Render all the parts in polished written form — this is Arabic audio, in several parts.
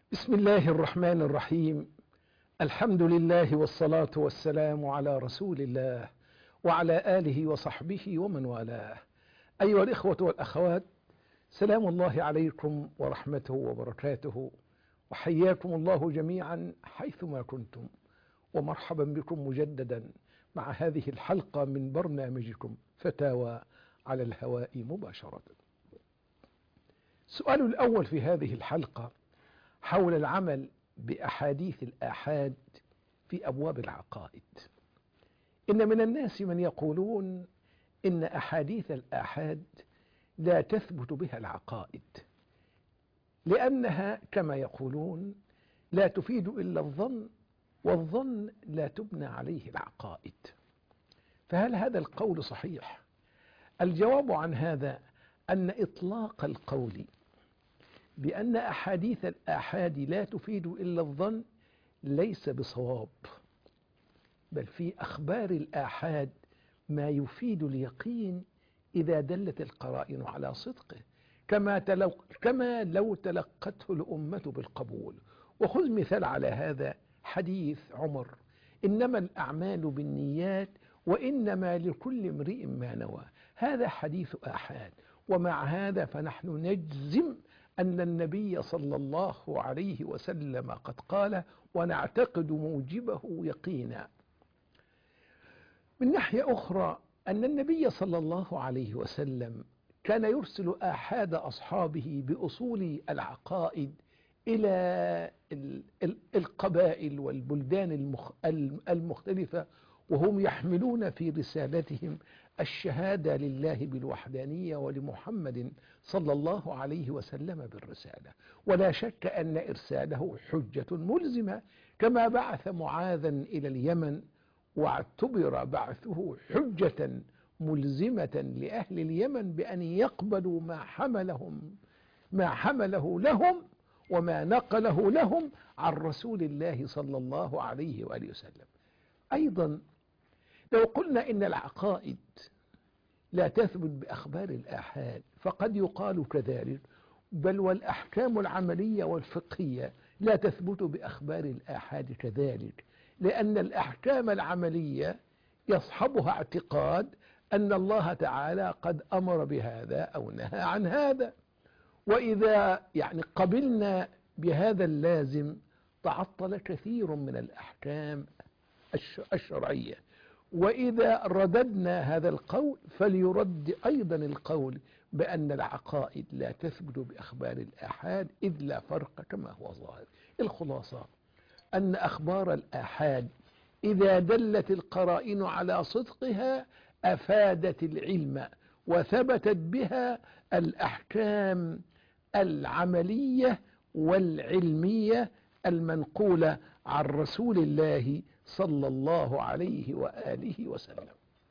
بسم الله الرحمن الرحيم. الحمد لله والصلاة والسلام على رسول الله وعلى آله وصحبه ومن والاه. أيها الإخوة والأخوات، سلام الله عليكم ورحمته وبركاته، وحياكم الله جميعا حيثما كنتم، ومرحبا بكم مجددا مع هذه الحلقة من برنامجكم فتاوى على الهواء مباشرة. السؤال الأول في هذه الحلقة حول العمل بأحاديث الآحاد في أبواب العقائد. إن من الناس من يقولون إن أحاديث الآحاد لا تثبت بها العقائد، لأنها كما يقولون لا تفيد إلا الظن، والظن لا تبنى عليه العقائد. فهل هذا القول صحيح؟ الجواب عن هذا أن إطلاق القول بأن أحاديث الآحاد لا تفيد إلا الظن ليس بصواب، بل في أخبار الآحاد ما يفيد اليقين إذا دلت القرائن على صدقه، كما لو تلقته الأمة بالقبول. وخذ مثال على هذا حديث عمر: إنما الأعمال بالنيات وإنما لكل امرئ ما نوى. هذا حديث آحاد، ومع هذا فنحن نجزم أن النبي صلى الله عليه وسلم قد قال، ونعتقد موجبه يقينا. من ناحية أخرى أن النبي صلى الله عليه وسلم كان يرسل آحاد أصحابه بأصول العقائد إلى القبائل والبلدان المختلفة، وهم يحملون في رسالتهم الشهادة لله بالوحدانية ولمحمد صلى الله عليه وسلم بالرسالة. ولا شك أن إرساله حجة ملزمة، كما بعث معاذا إلى اليمن واعتبر بعثه حجة ملزمة لأهل اليمن بأن يقبلوا ما حمله لهم وما نقله لهم عن رسول الله صلى الله عليه وآله وسلم. أيضا لو قلنا إن العقائد لا تثبت بأخبار الآحاد فقد يقال كذلك، بل والأحكام العملية والفقهية لا تثبت بأخبار الآحاد كذلك، لأن الأحكام العملية يصحبها اعتقاد أن الله تعالى قد أمر بهذا أو نهى عن هذا. وإذا قبلنا بهذا اللازم تعطل كثير من الأحكام الشرعية. وإذا رددنا هذا القول فليرد أيضا القول بأن العقائد لا تثبت بأخبار الآحاد، إذ لا فرق كما هو ظاهر. الخلاصة أن أخبار الآحاد إذا دلت القرائن على صدقها أفادت العلم، وثبتت بها الأحكام العملية والعلمية المنقولة عن رسول الله صلى الله عليه وآله وسلم.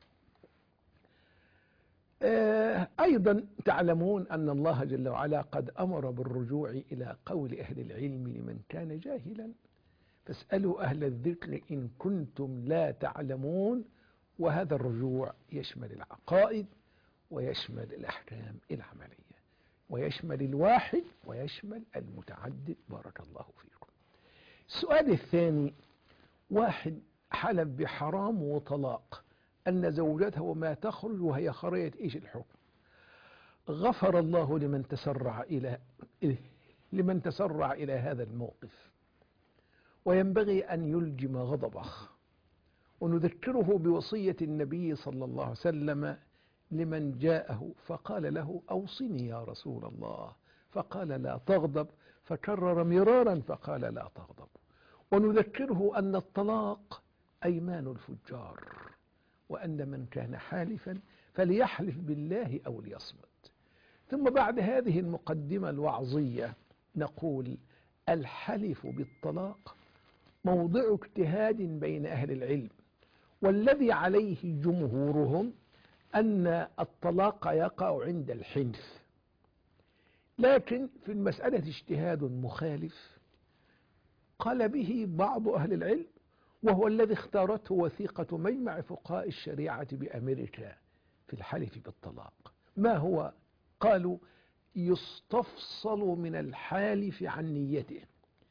أيضا تعلمون أن الله جل وعلا قد أمر بالرجوع إلى قول أهل العلم لمن كان جاهلا، فاسألوا أهل الذكر إن كنتم لا تعلمون. وهذا الرجوع يشمل العقائد ويشمل الأحكام العملية، ويشمل الواحد ويشمل المتعدد. بارك الله فيكم. السؤال الثاني: واحد حلف بحرام وطلاق أن زوجته ما تخرج وهي خرجت، إيش الحكم؟ غفر الله لمن تسرع إلى هذا الموقف، وينبغي أن يلجم غضبه. ونذكره بوصية النبي صلى الله عليه وسلم لمن جاءه فقال له: أوصني يا رسول الله، فقال: لا تغضب، فكرر مرارا فقال: لا تغضب. ونذكره أن الطلاق أيمان الفجار، وأن من كان حالفا فليحلف بالله أو ليصمت. ثم بعد هذه المقدمة الوعظية نقول: الحلف بالطلاق موضع اجتهاد بين أهل العلم، والذي عليه جمهورهم أن الطلاق يقع عند الحنث، لكن في المسألة اجتهاد مخالف قال به بعض أهل العلم، وهو الذي اختارته وثيقة مجمع فقهاء الشريعة بأمريكا في الحلف بالطلاق. ما هو؟ قالوا: يستفصل من الحالف عن نيته،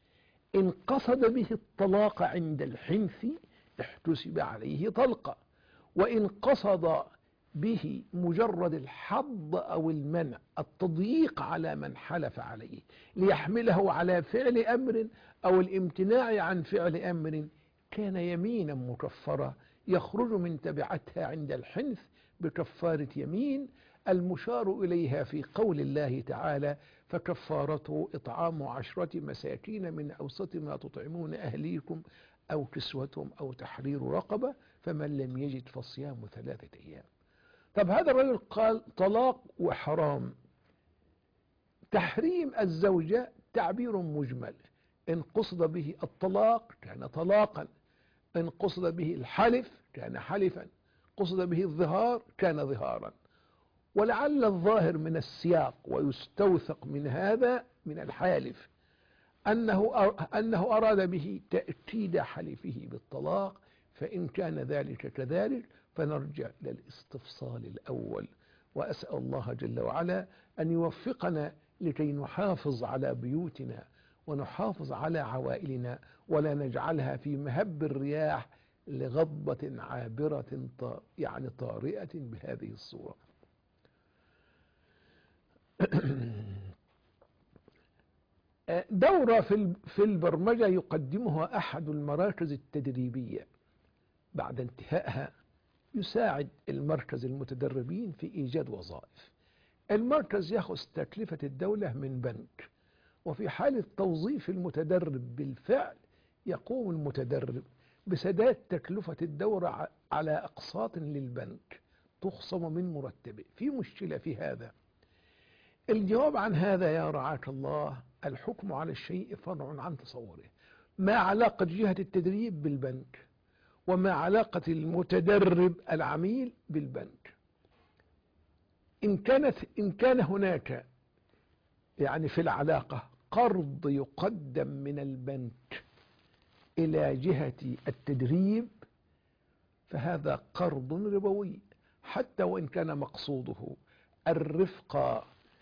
إن قصد به الطلاق عند الحنث احتسب عليه طلقة، وإن قصد به مجرد الحض أو المنع، التضييق على من حلف عليه ليحمله على فعل أمر أو الامتناع عن فعل أمر، كان يمينا مكفرة يخرج من تبعتها عند الحنث بكفارة يمين المشار إليها في قول الله تعالى: فكفارته إطعام 10 مساكين من أوسط ما تطعمون أهليكم أو كسوتهم أو تحرير رقبة، فمن لم يجد فصيام 3 أيام. طب هذا الرجل قال طلاق وحرام. تحريم الزوجة تعبير مجمل، إن قصد به الطلاق كان طلاقا، إن قصد به الحلف كان حلفا، قصد به الظهار كان ظهارا. ولعل الظاهر من السياق ويستوثق من هذا من الحالف أنه أراد به تأكيد حلفه بالطلاق، فإن كان ذلك كذلك فنرجع للاستفصال الأول. وأسأل الله جل وعلا أن يوفقنا لكي نحافظ على بيوتنا ونحافظ على عوائلنا، ولا نجعلها في مهب الرياح لغضبة عابرة طارئة بهذه الصورة. دورة في البرمجة يقدمها أحد المراكز التدريبية بعد انتهائها، يساعد المركز المتدربين في إيجاد وظائف. المركز يأخذ تكلفة الدولة من بنك، وفي حالة توظيف المتدرب بالفعل يقوم المتدرب بسداد تكلفة الدورة على أقساط للبنك تخصم من مرتبه. في مشكلة في هذا؟ الجواب عن هذا يا رعاك الله: الحكم على الشيء فرع عن تصوره. ما علاقة جهة التدريب بالبنك؟ وما علاقة المتدرب العميل بالبنك؟ إن كان هناك في العلاقة قرض يقدم من البنك إلى جهة التدريب، فهذا قرض ربوي، حتى وإن كان مقصوده الرفق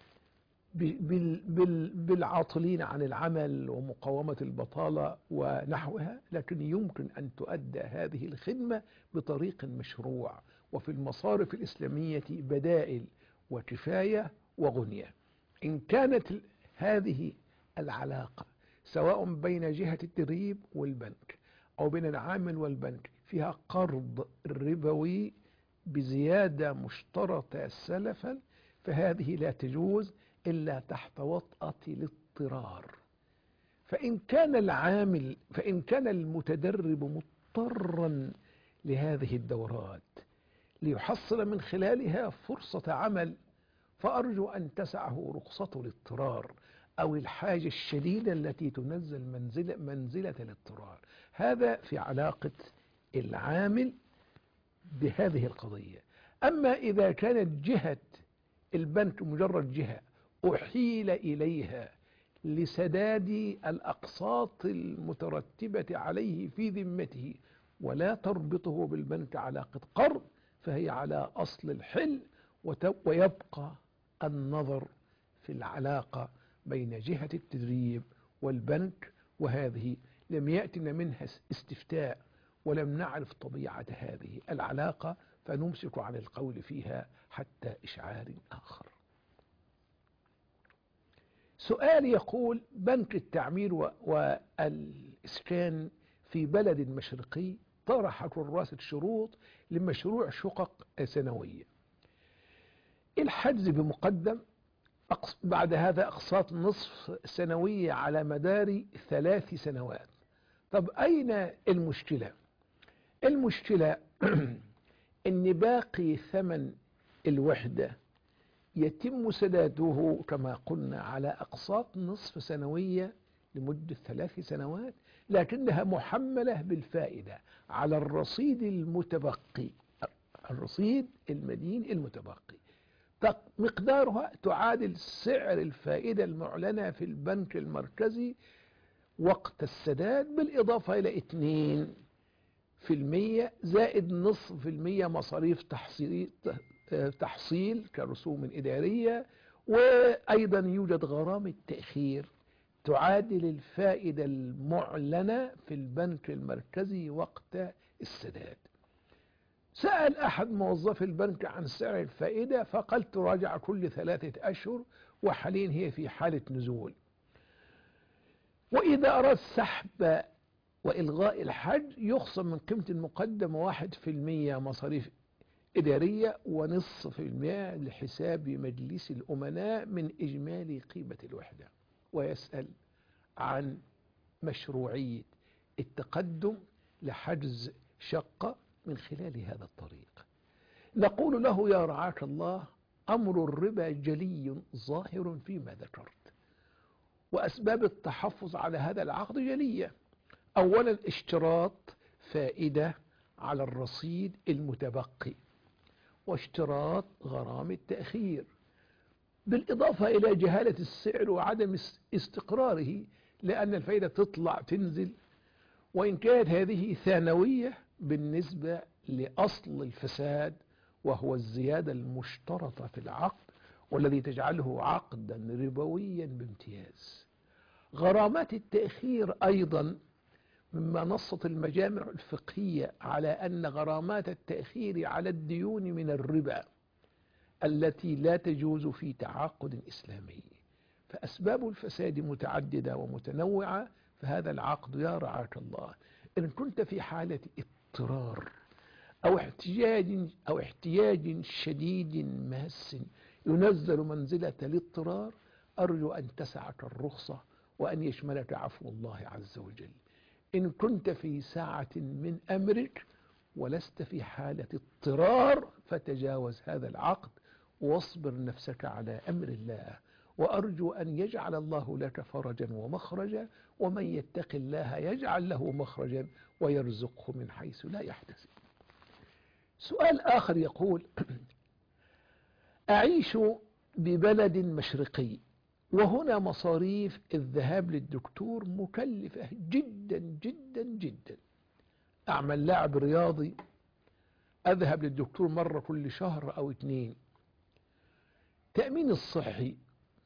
بالعاطلين عن العمل ومقاومة البطالة ونحوها، لكن يمكن أن تؤدى هذه الخدمة بطريق مشروع. وفي المصارف الإسلامية بدائل وكفاية وغنية. إن كانت هذه العلاقة سواء بين جهة التدريب والبنك أو بين العامل والبنك فيها قرض ربوي بزيادة مشترطة سلفا، فهذه لا تجوز إلا تحت وطأة الاضطرار. فإن كان المتدرب مضطرا لهذه الدورات ليحصل من خلالها فرصة عمل، فأرجو أن تسعه رخصة الاضطرار أو الحاجة الشديدة التي تنزل منزلة الاضطرار. هذا في علاقة العامل بهذه القضية. أما إذا كانت جهة البنك مجرد جهة أحيل إليها لسداد الأقساط المترتبة عليه في ذمته ولا تربطه بالبنك علاقة قرض، فهي على أصل الحل، ويبقى النظر في العلاقة بين جهة التدريب والبنك، وهذه لم يأتنا منها استفتاء ولم نعرف طبيعة هذه العلاقة، فنمسك عن القول فيها حتى إشعار آخر. سؤال يقول: بنك التعمير والإسكان في بلد مشرقي طرح كراسة شروط لمشروع شقق سنوية، الحجز بمقدم، بعد هذا أقساط نصف سنوية على مدار 3 سنوات. طب أين المشكلة؟ المشكلة إن باقي ثمن الوحدة يتم سداده كما قلنا على أقساط نصف سنوية لمدة 3 سنوات، لكنها محملة بالفائدة على الرصيد المتبقي، الرصيد المدين المتبقي، مقدارها تعادل سعر الفائدة المعلنة في البنك المركزي وقت السداد، بالإضافة إلى 2% زائد نصف في المية مصاريف تحصيل كرسوم إدارية، وأيضا يوجد غرامة تأخير تعادل الفائدة المعلنة في البنك المركزي وقت السداد. سأل أحد موظفي البنك عن سعر الفائدة فقال تراجع كل 3 أشهر، وحاليا هي في حالة نزول. وإذا أراد سحب وإلغاء الحج يخصم من قيمة المقدم 1% مصاريف إدارية و0.5% لحساب مجلس الأمناء من إجمالي قيمة الوحدة. ويسأل عن مشروعية التقدم لحجز شقة من خلال هذا الطريق. نقول له يا رعاك الله أمر الربا جلي ظاهر فيما ذكرت، وأسباب التحفظ على هذا العقد جلية. أولا اشتراط فائدة على الرصيد المتبقي، واشتراط غرامة التأخير، بالإضافة إلى جهالة السعر وعدم استقراره، لأن الفائدة تطلع تنزل، وإن كانت هذه ثانوية بالنسبة لأصل الفساد وهو الزيادة المشترطة في العقد، والذي تجعله عقدا ربويا بامتياز. غرامات التأخير أيضا مما نصت المجامع الفقهية على أن غرامات التأخير على الديون من الربا التي لا تجوز في تعاقد إسلامي. فأسباب الفساد متعددة ومتنوعة، فهذا العقد يا رعاك الله إن كنت في حالة اضطرار أو احتياج شديد ماس ينزل منزلة الاضطرار، أرجو أن تسعك الرخصة وأن يشملك عفو الله عز وجل. إن كنت في ساعة من أمرك ولست في حالة اضطرار فتجاوز هذا العقد واصبر نفسك على أمر الله، وأرجو أن يجعل الله لك فرجا ومخرجا، ومن يتق الله يجعل له مخرجا ويرزقه من حيث لا يحتسب. سؤال آخر يقول أعيش ببلد مشرقي، وهنا مصاريف الذهاب للدكتور مكلفة جدا جدا جدا. أعمل لاعب رياضي أذهب للدكتور مرة كل شهر أو 2. تأمين الصحي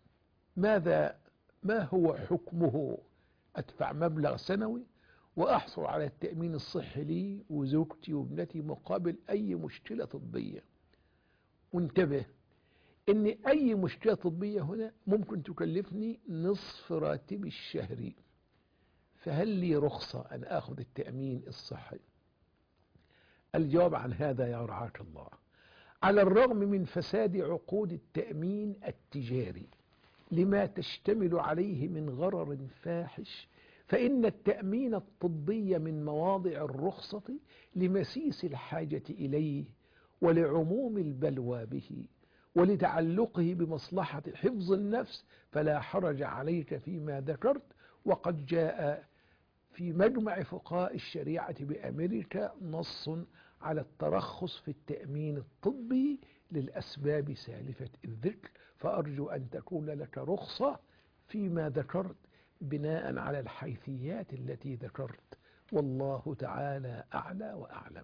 ما هو حكمه؟ أدفع مبلغ سنوي وأحصل على التأمين الصحي لي وزوجتي وابنتي مقابل أي مشكلة طبية. وانتبه إن أي مشكلة طبية هنا ممكن تكلفني نصف راتبي الشهري، فهل لي رخصة أن أخذ التأمين الصحي؟ الجواب عن هذا يا رعاك الله، على الرغم من فساد عقود التأمين التجاري لما تشتمل عليه من غرر فاحش، فإن التأمين الطبي من مواضع الرخصة لمسيس الحاجة إليه ولعموم البلوى به ولتعلقه بمصلحة حفظ النفس، فلا حرج عليك فيما ذكرت. وقد جاء في مجمع فقهاء الشريعة بأمريكا نص على الترخص في التأمين الطبي للأسباب سالفة الذكر، فأرجو أن تكون لك رخصة فيما ذكرت بناء على الحيثيات التي ذكرت، والله تعالى أعلى وأعلم.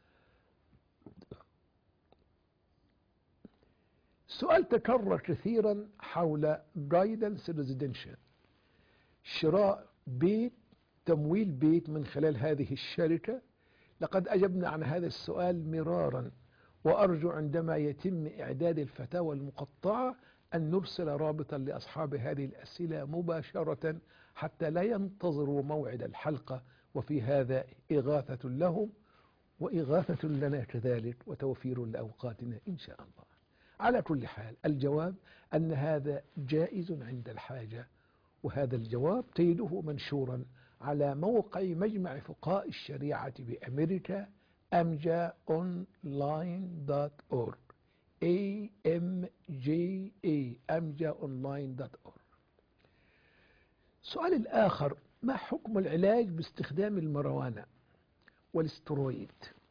سؤال تكرر كثيرا حول Guidance Residential، شراء بيت، تمويل بيت من خلال هذه الشركة. لقد أجبنا عن هذا السؤال مرارا، وأرجو عندما يتم إعداد الفتاوى المقطعة أن نرسل رابطا لأصحاب هذه الأسئلة مباشرة حتى لا ينتظروا موعد الحلقة، وفي هذا إغاثة لهم وإغاثة لنا كذلك وتوفير لأوقاتنا إن شاء الله. على كل حال الجواب أن هذا جائز عند الحاجة، وهذا الجواب تجده منشورا على موقع مجمع فقهاء الشريعة بأمريكا amjaonline.org amjaonline.org. السؤال الآخر، ما حكم العلاج باستخدام المروانة والاسترويد؟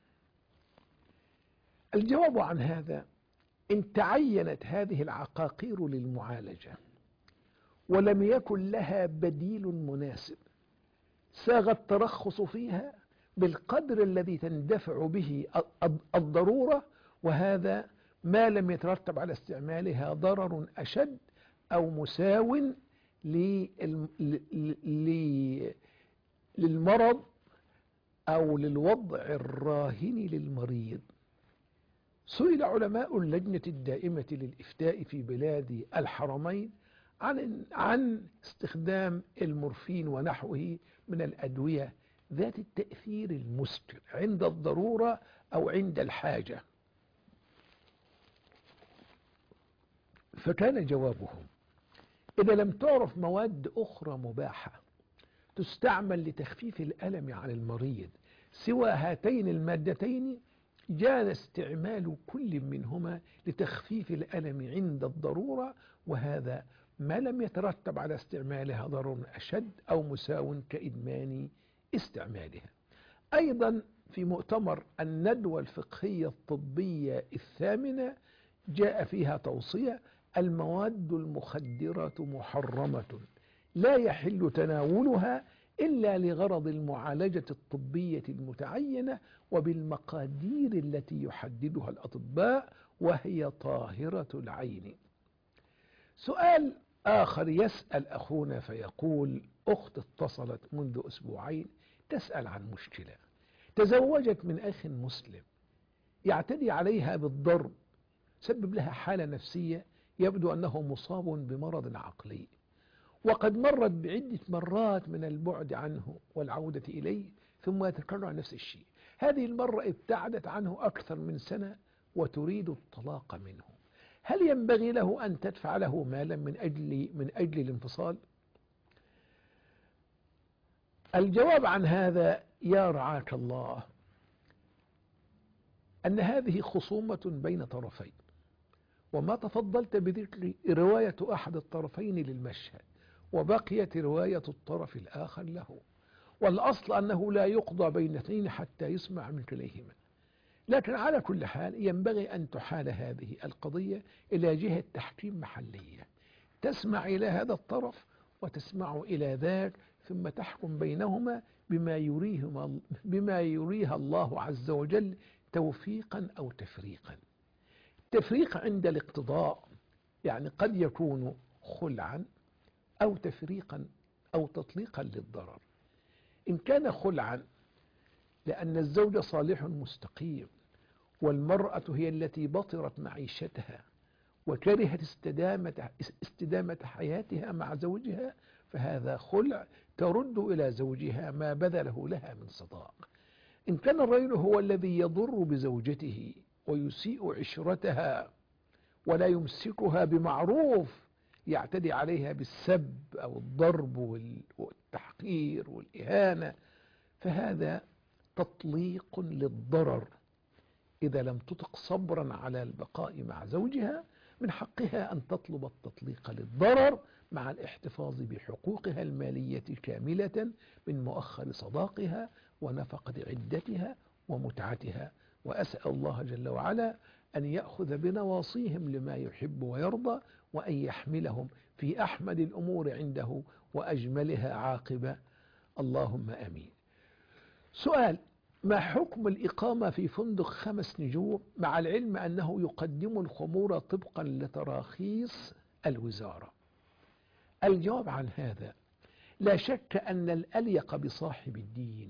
الجواب عن هذا، إن تعينت هذه العقاقير للمعالجة ولم يكن لها بديل مناسب ساغ الترخص فيها بالقدر الذي تندفع به الضرورة، وهذا ما لم يترتب على استعمالها ضرر أشد أو مساو للمرض أو للوضع الراهن للمريض. سئل علماء اللجنة الدائمة للإفتاء في بلاد الحرمين عن استخدام المورفين ونحوه من الأدوية ذات التأثير المسكر عند الضرورة أو عند الحاجة، فكان جوابهم: إذا لم تعرف مواد أخرى مباحة تستعمل لتخفيف الألم عن المريض سوى هاتين المادتين، جاز استعمال كل منهما لتخفيف الألم عند الضرورة، وهذا ما لم يترتب على استعمالها ضرر أشد أو مساو كإدمان استعمالها. أيضا في مؤتمر الندوة الفقهية الطبية الثامنة جاء فيها توصية: المواد المخدرة محرمة لا يحل تناولها إلا لغرض المعالجة الطبية المتعينة وبالمقادير التي يحددها الأطباء، وهي طاهرة العين. سؤال آخر يسأل أخونا فيقول: أخت اتصلت منذ أسبوعين تسأل عن مشكلة، تزوجت من أخ مسلم يعتدي عليها بالضرب، سبب لها حالة نفسية، يبدو أنه مصاب بمرض عقلي، وقد مرت بعدة مرات من البعد عنه والعودة إليه ثم يتكرر نفس الشيء. هذه المرة ابتعدت عنه أكثر من سنة وتريد الطلاق منه، هل ينبغي له أن تدفع له مالا من أجل الانفصال؟ الجواب عن هذا يا رعاك الله أن هذه خصومة بين طرفين، وما تفضلت بذكر رواية أحد الطرفين للمشهد، وبقيت رواية الطرف الآخر له، والأصل أنه لا يقضى بين اثنين حتى يسمع من كليهما. لكن على كل حال ينبغي أن تحال هذه القضية إلى جهة تحكيم محلية، تسمع إلى هذا الطرف وتسمع إلى ذاك، ثم تحكم بينهما بما يريها الله عز وجل توفيقا أو تفريقا. التفريق عند الاقتضاء، يعني قد يكون خلعا أو تفريقا أو تطليقا للضرر. إن كان خلعا لأن الزوج صالح مستقيم والمرأة هي التي بطرت معيشتها وكرهت استدامة حياتها مع زوجها، فهذا خلع ترد إلى زوجها ما بذله لها من صداق. إن كان الرجل هو الذي يضر بزوجته ويسيء عشرتها ولا يمسكها بمعروف، يعتدي عليها بالسب أو الضرب والتحقير والإهانة، فهذا تطليق للضرر. إذا لم تطق صبرا على البقاء مع زوجها، من حقها أن تطلب التطليق للضرر مع الاحتفاظ بحقوقها المالية كاملة من مؤخر صداقها ونفقة عدتها ومتعتها. وأسأل الله جل وعلا أن يأخذ بنواصيهم لما يحب ويرضى، وأن يحملهم في أحمد الأمور عنده وأجملها عاقبة، اللهم آمين. سؤال: ما حكم الإقامة في فندق 5 نجوم مع العلم أنه يقدم الخمور طبقا لتراخيص الوزارة؟ الجواب عن هذا: لا شك أن الأليق بصاحب الدين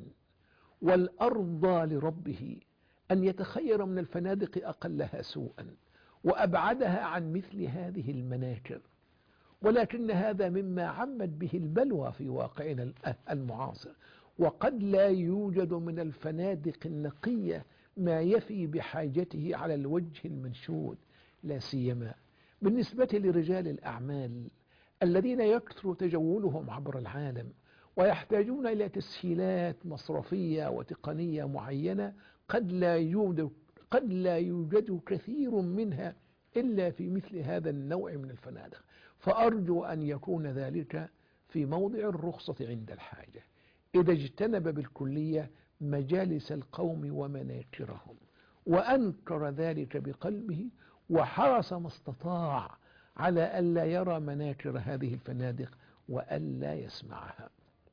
والأرضى لربه أن يتخير من الفنادق أقلها سوءا وأبعدها عن مثل هذه المناكر، ولكن هذا مما عمت به البلوى في واقعنا المعاصر، وقد لا يوجد من الفنادق النقية ما يفي بحاجته على الوجه المنشود، لا سيما بالنسبة لرجال الأعمال الذين يكثر تجولهم عبر العالم ويحتاجون إلى تسهيلات مصرفية وتقنية معينة قد لا يوجد كثير منها إلا في مثل هذا النوع من الفنادق، فأرجو أن يكون ذلك في موضع الرخصة عند الحاجة، إذا اجتنب بالكلية مجالس القوم ومناكرهم، وأنكر ذلك بقلبه وحرص ما استطاع على ألا يرى مناكر هذه الفنادق وألا يسمعها.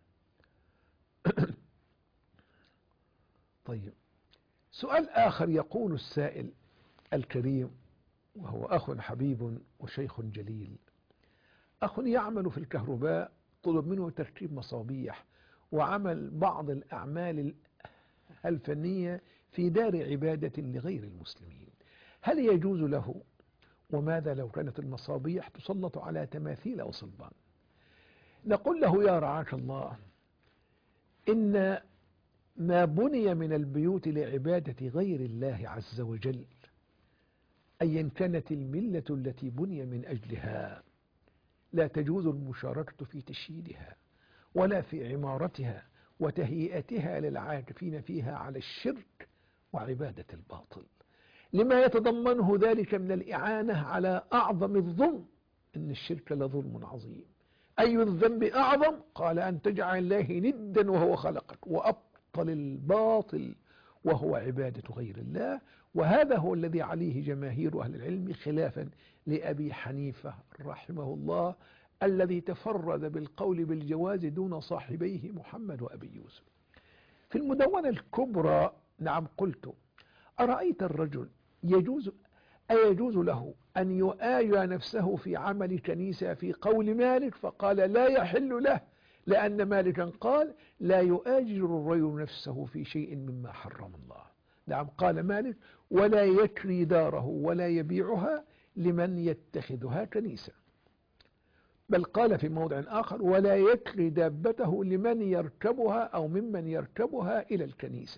طيب، سؤال آخر يقول السائل الكريم وهو أخ حبيب وشيخ جليل: أخ يعمل في الكهرباء طلب منه تركيب مصابيح وعمل بعض الأعمال الفنية في دار عبادة لغير المسلمين، هل يجوز له؟ وماذا لو كانت المصابيح تسلط على تماثيل أو صلبان؟ نقول له يا رعاك الله، إن ما بني من البيوت لعبادة غير الله عز وجل أيا كانت الملة التي بني من أجلها لا تجوز المشاركة في تشييدها ولا في عمارتها وتهيئتها للعاكفين فيها على الشرك وعبادة الباطل، لما يتضمنه ذلك من الإعانة على أعظم الظلم، إن الشرك لظلم عظيم. أي الذنب أعظم؟ قال أن تجعل الله ندا وهو خلقك، وأبطل الباطل وهو عبادة غير الله. وهذا هو الذي عليه جماهير أهل العلم خلافا لأبي حنيفة رحمه الله الذي تفرد بالقول بالجواز دون صاحبيه محمد وأبي يوسف. في المدونة الكبرى نعم قلت: أرأيت الرجل أيجوز له أن يؤايى نفسه في عمل كنيسة في قول مالك؟ فقال لا يحل له، لأن مالكا قال لا يؤاجر الرجل نفسه في شيء مما حرم الله. نعم قال مالك: ولا يكري داره ولا يبيعها لمن يتخذها كنيسة. بل قال في موضع آخر: ولا يكري دابته لمن يركبها أو ممن يركبها إلى الكنيسة.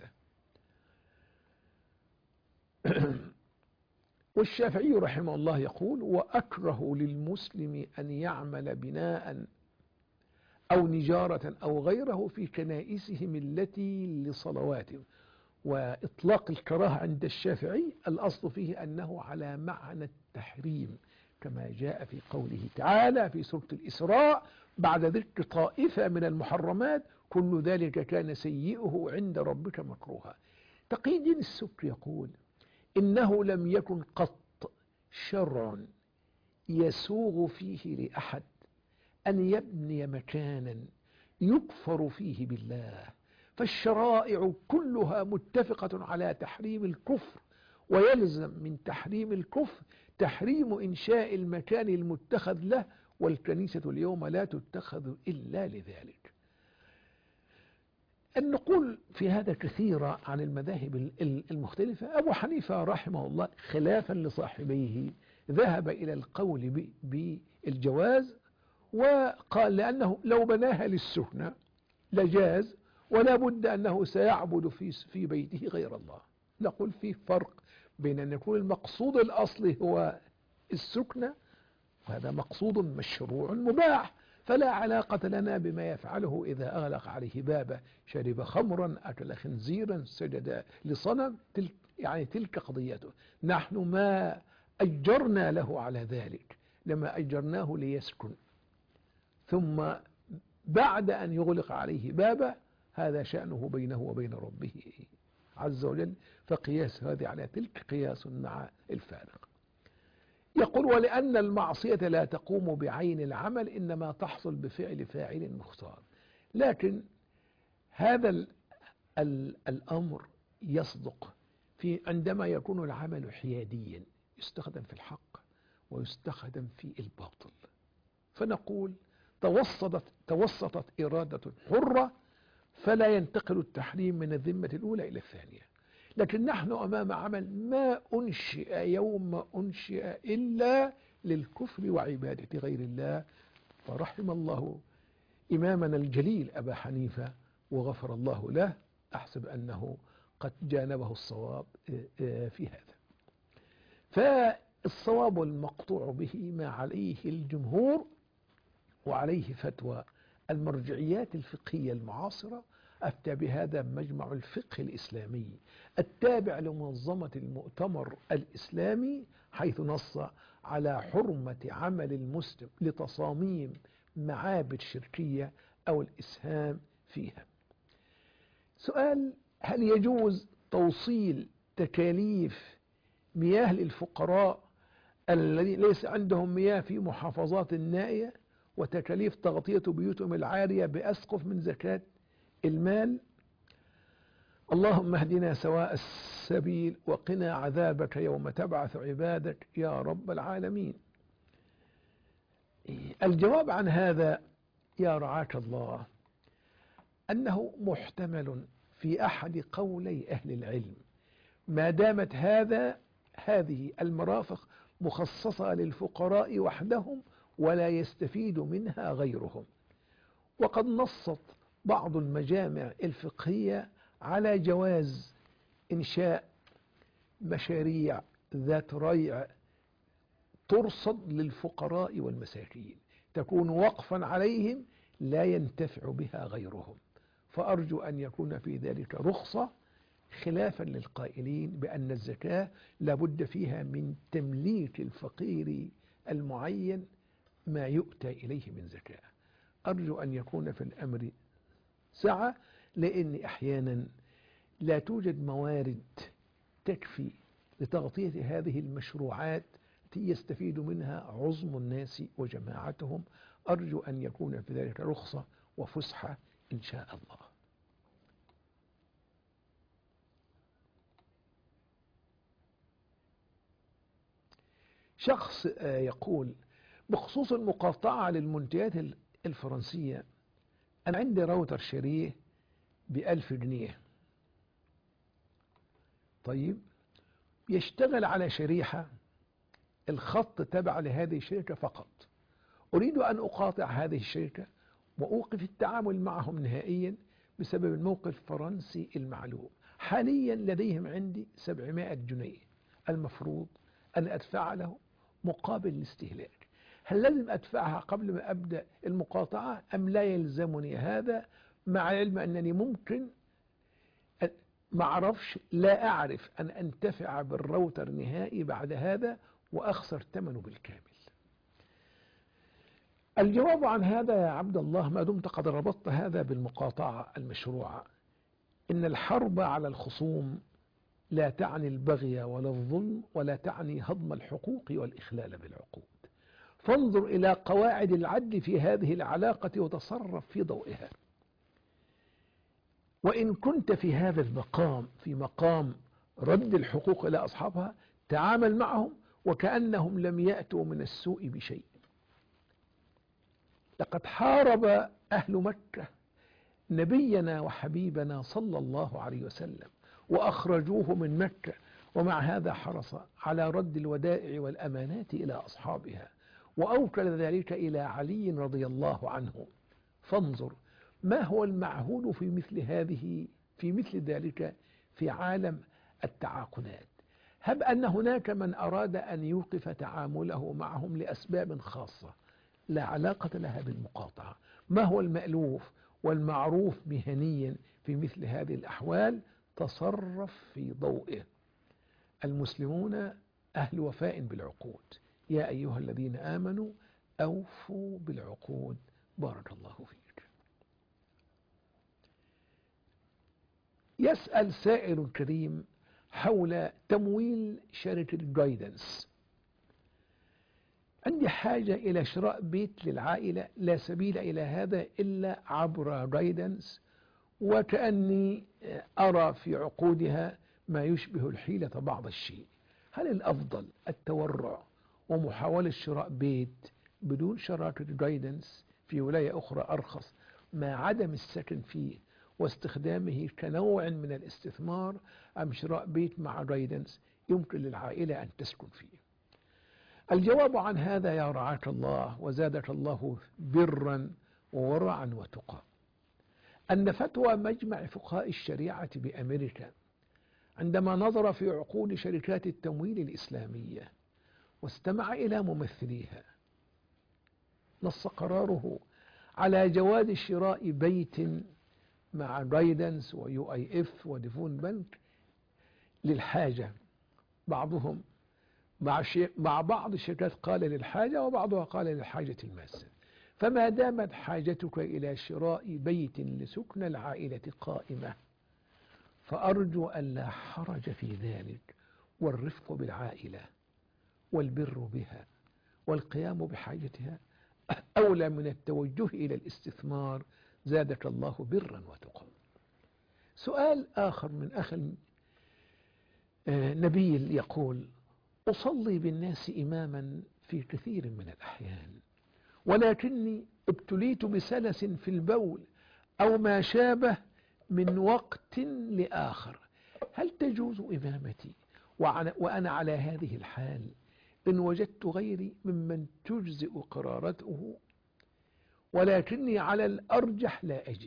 والشافعي رحمه الله يقول: وأكره للمسلم أن يعمل بناء أو نجارة أو غيره في كنائسهم التي لصلواتهم. وإطلاق الكراهة عند الشافعي الأصل فيه أنه على معنى التحريم، كما جاء في قوله تعالى في سورة الإسراء بعد ذكر طائفة من المحرمات: كل ذلك كان سيئه عند ربك مكروها. تقي الدين السبكي يقول: إنه لم يكن قط شرع يسوغ فيه لأحد أن يبني مكانا يكفر فيه بالله، فالشرائع كلها متفقة على تحريم الكفر، ويلزم من تحريم الكفر تحريم إنشاء المكان المتخذ له، والكنيسة اليوم لا تتخذ إلا لذلك. النقول في هذا كثيرة عن المذاهب المختلفة. أبو حنيفة رحمه الله خلافا لصاحبيه ذهب إلى القول بالجواز، وقال لأنه لو بناها للسكنة لجاز، ولا بد أنه سيعبد في بيته غير الله. نقول في فرق بين أن يكون المقصود الأصلي هو السكنة، وهذا مقصود مشروع مباح، فلا علاقة لنا بما يفعله إذا أغلق عليه بابه، شرب خمرا، أكل خنزيرا، سجد لصنم، تلك قضيته. نحن ما أجرنا له على ذلك، لما أجرناه ليسكن، ثم بعد أن يغلق عليه بابه هذا شأنه بينه وبين ربه عز وجل. فقياس هذه على تلك قياس مع الفارق. يقول: ولأن المعصية لا تقوم بعين العمل، إنما تحصل بفعل فاعل مختار. لكن هذا الأمر يصدق في عندما يكون العمل حياديا، يستخدم في الحق ويستخدم في الباطل. فنقول: توسطت إرادة حرة، فلا ينتقل التحريم من الذمة الأولى إلى الثانية. لكن نحن أمام عمل ما أنشئ يوم أنشئ إلا للكفر وعبادة غير الله. فرحم الله إمامنا الجليل أبا حنيفة وغفر الله له، أحسب أنه قد جانبه الصواب في هذا. فالصواب المقطوع به ما عليه الجمهور وعليه فتوى المرجعيات الفقهية المعاصرة. أفتى بهذا مجمع الفقه الإسلامي التابع لمنظمة المؤتمر الإسلامي، حيث نص على حرمة عمل المسلم لتصاميم معابد شركية أو الإسهام فيها. سؤال: هل يجوز توصيل تكاليف مياه للفقراء الذين ليس عندهم مياه في محافظات النائية، وتكاليف تغطية بيوتهم العارية بأسقف من زكاة المال؟ اللهم اهدنا سواء السبيل وقنا عذابك يوم تبعث عبادك يا رب العالمين. الجواب عن هذا يا رعاة الله أنه محتمل في أحد قولي أهل العلم، ما دامت هذه المرافق مخصصة للفقراء وحدهم ولا يستفيد منها غيرهم. وقد نصت بعض المجامع الفقهية على جواز إنشاء مشاريع ذات ريع ترصد للفقراء والمساكين، تكون وقفا عليهم لا ينتفع بها غيرهم، فأرجو أن يكون في ذلك رخصة، خلافا للقائلين بأن الزكاة لابد فيها من تمليك الفقير المعين ما يؤتى إليه من زكاة. أرجو أن يكون في الأمر سعة، لأن أحيانا لا توجد موارد تكفي لتغطية هذه المشروعات التي يستفيد منها عظم الناس وجماعتهم. أرجو أن يكون في ذلك رخصة وفسحة إن شاء الله. شخص يقول بخصوص المقاطعة للمنتجات الفرنسية، أنا عندي راوتر شاريه ب1000 جنيه، طيب يشتغل على شريحة الخط تبع لهذه الشركة فقط، أريد أن أقاطع هذه الشركة وأوقف التعامل معهم نهائيا بسبب الموقف الفرنسي المعلوم. حاليا لديهم عندي 700 جنيه المفروض أن أدفع له مقابل الاستهلاك، هل لازم أدفعها قبل ما أبدأ المقاطعة أم لا يلزمني هذا، مع العلم أنني ممكن ما أعرفش، لا أعرف أن أنتفع بالراوتر نهائي بعد هذا وأخسر ثمنه بالكامل؟ الجواب عن هذا يا عبد الله، ما دمت قد ربطت هذا بالمقاطعة المشروعة، إن الحرب على الخصوم لا تعني البغي ولا الظلم ولا تعني هضم الحقوق والإخلال بالعقود، فانظر إلى قواعد العدل في هذه العلاقة وتصرف في ضوئها. وإن كنت في هذا المقام في مقام رد الحقوق إلى أصحابها، تعامل معهم وكأنهم لم يأتوا من السوء بشيء. لقد حارب أهل مكة نبينا وحبيبنا صلى الله عليه وسلم وأخرجوه من مكة، ومع هذا حرص على رد الودائع والأمانات إلى أصحابها، وأوكل ذلك إلى علي رضي الله عنه. فانظر ما هو المعهود في مثل ذلك في عالم التعاقدات. هب أن هناك من أراد أن يوقف تعامله معهم لأسباب خاصة لا علاقة لها بالمقاطعة، ما هو المألوف والمعروف مهنيا في مثل هذه الأحوال؟ تصرف في ضوئه. المسلمون أهل وفاء بالعقود، يا أيها الذين آمنوا أوفوا بالعقود. بارك الله فيك. يسأل سائل كريم حول تمويل شركة جايدنس. عندي حاجة إلى شراء بيت للعائلة، لا سبيل إلى هذا إلا عبر جايدنس، وكأني أرى في عقودها ما يشبه الحيلة بعض الشيء. هل الأفضل التورع ومحاولة شراء بيت بدون شراكة جايدنس في ولاية أخرى أرخص مع عدم السكن فيه واستخدامه كنوع من الاستثمار، أم شراء بيت مع جايدنس يمكن للعائلة أن تسكن فيه؟ الجواب عن هذا يا رعاة الله وزادك الله برا وورعا وتقى، أن فتوى مجمع فقهاء الشريعة بأمريكا عندما نظر في عقود شركات التمويل الإسلامية واستمع إلى ممثليها، نص قراره على جواز شراء بيت مع جايدنس ويو اي اف وديفون بنك للحاجة، بعضهم مع بعض الشركات قال للحاجة وبعضها قال للحاجة الماسة. فما دامت حاجتك إلى شراء بيت لسكن العائلة قائمة، فأرجو أن لا حرج في ذلك، والرفق بالعائلة والبر بها والقيام بحاجتها أولى من التوجه إلى الاستثمار. زادك الله برا وتقى. سؤال آخر من أخ نبيل يقول: أصلي بالناس إماما في كثير من الأحيان، ولكني ابتليت بسلس في البول أو ما شابه من وقت لآخر، هل تجوز إمامتي وأنا على هذه الحال إن وجدت غيري ممن تجزئ قرارته ولكني على الأرجح لا أجد؟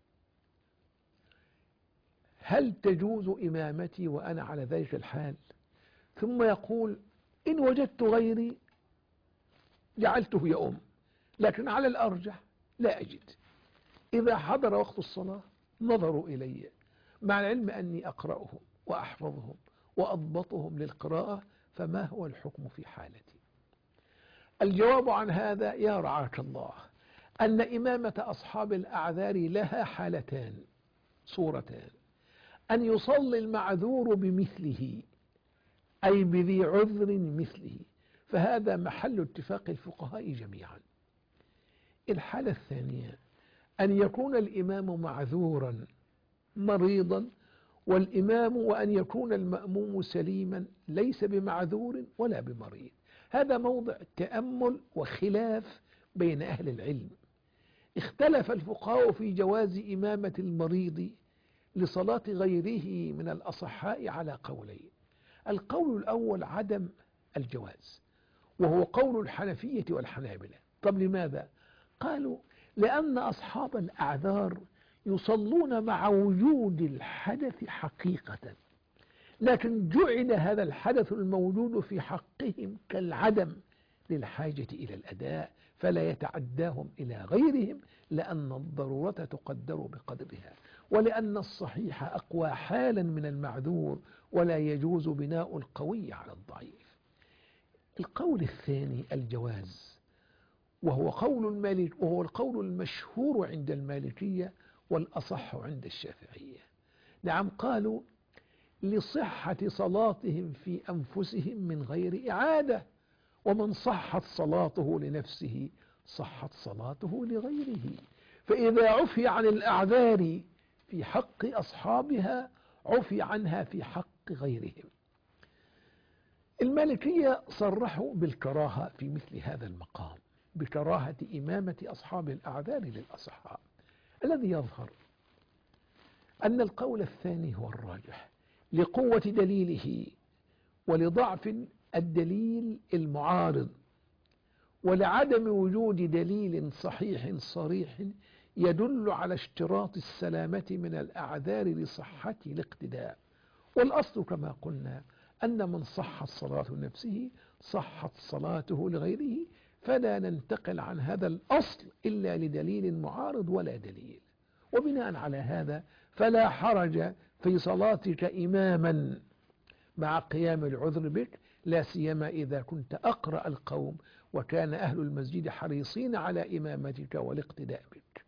هل تجوز إمامتي وأنا على ذلك الحال؟ ثم يقول إن وجدت غيري جعلته يؤم، لكن على الأرجح لا أجد. إذا حضر وقت الصلاة نظروا إلي مع العلم أني أقرأهم وأحفظهم وأضبطهم للقراءة، فما هو الحكم في حالتي؟ الجواب عن هذا يا رعاك الله أن إمامة أصحاب الأعذار لها حالتان صورتان: أن يصلي المعذور بمثله أي بذي عذر مثله، فهذا محل اتفاق الفقهاء جميعا. الحالة الثانية أن يكون الإمام معذورا مريضا وأن يكون المأموم سليما ليس بمعذور ولا بمريض. هذا موضع تأمل وخلاف بين أهل العلم. اختلف الفقهاء في جواز إمامة المريض لصلاة غيره من الأصحاء على قولين. القول الأول عدم الجواز، وهو قول الحنفية والحنابلة. طب لماذا؟ قالوا لأن أصحاب الأعذار يصلون مع وجود الحدث حقيقة، لكن جعل هذا الحدث الموجود في حقهم كالعدم للحاجة إلى الأداء، فلا يتعداهم إلى غيرهم، لأن الضرورة تقدر بقدرها، ولأن الصحيح أقوى حالا من المعذور، ولا يجوز بناء القوي على الضعيف. القول الثاني الجواز، وهو القول المشهور عند المالكية والأصح عند الشافعية. نعم، قالوا لصحة صلاتهم في أنفسهم من غير إعادة، ومن صحت صلاته لنفسه صحت صلاته لغيره، فإذا عفي عن الأعذار في حق أصحابها عفي عنها في حق غيرهم. المالكية صرحوا بالكراهة في مثل هذا المقام، بكراهة إمامة أصحاب الأعذار للأصحاب. الذي يظهر أن القول الثاني هو الراجح لقوة دليله ولضعف الدليل المعارض، ولعدم وجود دليل صحيح صريح يدل على اشتراط السلامة من الأعذار لصحة الاقتداء. والأصل كما قلنا أن من صحت صلاة نفسه صحت صلاته لغيره، فلا ننتقل عن هذا الأصل إلا لدليل معارض ولا دليل. وبناء على هذا فلا حرج في صلاتك إماما مع قيام العذر بك، لا سيما إذا كنت أقرأ القوم وكان أهل المسجد حريصين على إمامتك والاقتداء بك.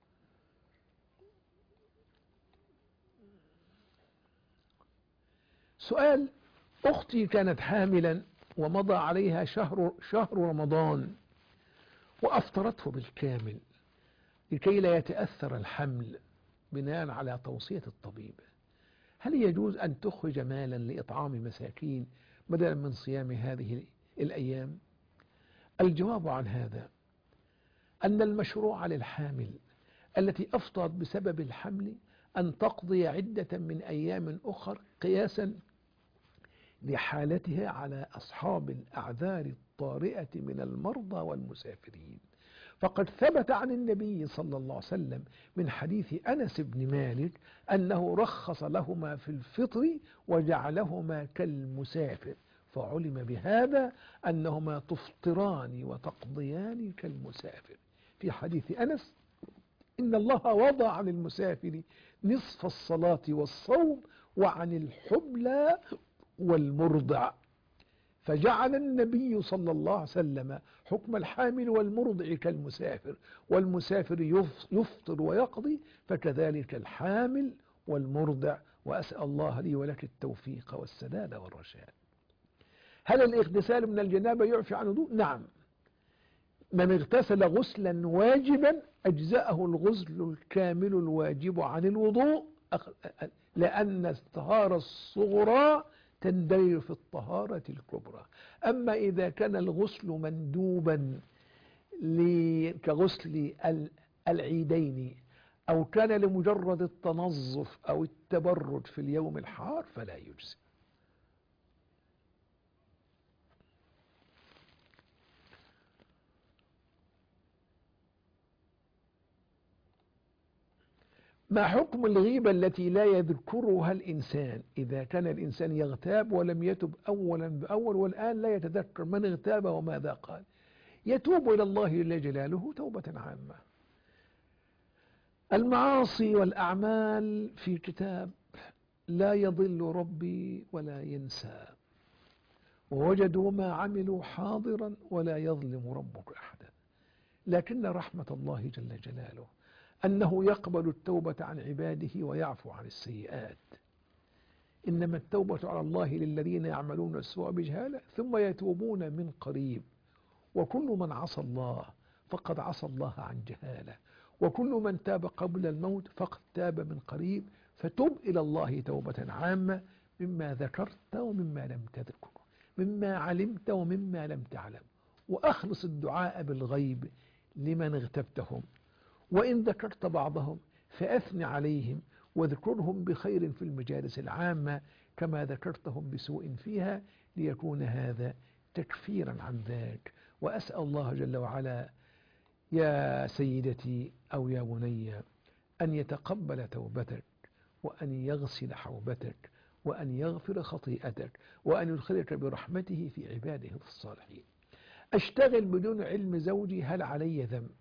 سؤال: أختي كانت حاملا ومضى عليها شهر رمضان وأفطرته بالكامل لكي لا يتأثر الحمل بناء على توصية الطبيب، هل يجوز أن تخرج مالا لإطعام مساكين بدلا من صيام هذه الأيام؟ الجواب عن هذا أن المشروع للحامل التي أفطرت بسبب الحمل أن تقضي عدة من أيام أخر قياسا لحالتها على أصحاب الأعذار الطارئة من المرضى والمسافرين. فقد ثبت عن النبي صلى الله عليه وسلم من حديث أنس بن مالك أنه رخص لهما في الفطر وجعلهما كالمسافر، فعلم بهذا أنهما تفطران وتقضيان كالمسافر. في حديث أنس: إن الله وضع عن المسافر نصف الصلاة والصوم وعن الحبلى والمرضع، فجعل النبي صلى الله عليه وسلم حكم الحامل والمرضع كالمسافر، والمسافر يفطر ويقضي، فكذلك الحامل والمرضع. وأسأل الله لي ولك التوفيق والسداد والرشاد. هل الاغتسال من الجنابة يعفي عن الوضوء؟ نعم، من اغتسل غسلا واجبا أجزأه الغسل الكامل الواجب عن الوضوء، لأن الطهارة الصغرى تندرج في الطهارة الكبرى. أما إذا كان الغسل مندوبا كغسل العيدين أو كان لمجرد التنظف أو التبرد في اليوم الحار فلا يجزي. ما حكم الغيبة التي لا يذكرها الإنسان إذا كان الإنسان يغتاب ولم يتب أولا بأول والآن لا يتذكر من اغتاب وماذا قال؟ يتوب إلى الله جل جلاله توبة عامة. المعاصي والأعمال في كتاب لا يضل ربي ولا ينسى، ووجدوا ما عملوا حاضرا ولا يظلم ربك أحدا. لكن رحمة الله جل جلاله أنه يقبل التوبة عن عباده ويعفو عن السيئات. إنما التوبة على الله للذين يعملون السوء بجهالة ثم يتوبون من قريب. وكل من عصى الله فقد عصى الله عن جهالة، وكل من تاب قبل الموت فقد تاب من قريب. فتب إلى الله توبة عامة مما ذكرت ومما لم تذكر، مما علمت ومما لم تعلم، وأخلص الدعاء بالغيب لمن اغتبتهم، وإن ذكرت بعضهم فأثن عليهم واذكرهم بخير في المجالس العامة كما ذكرتهم بسوء فيها، ليكون هذا تكفيرا عن ذاك. وأسأل الله جل وعلا يا سيدتي أو يا بني أن يتقبل توبتك، وأن يغسل حوبتك، وأن يغفر خطيئتك، وأن يدخلك برحمته في عباده الصالحين. أشتغل بدون علم زوجي، هل علي ذنب؟